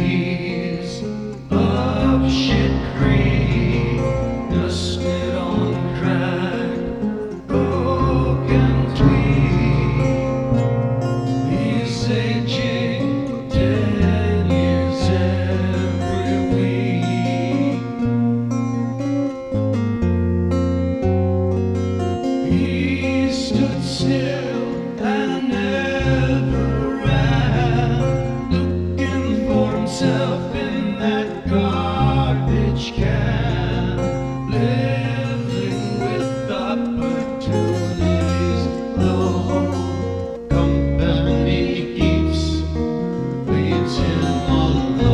trees of shit creek, dusted on cracked, broken twig. He's aging 10 years every week. He stood still and never ran, looking for himself in that garden.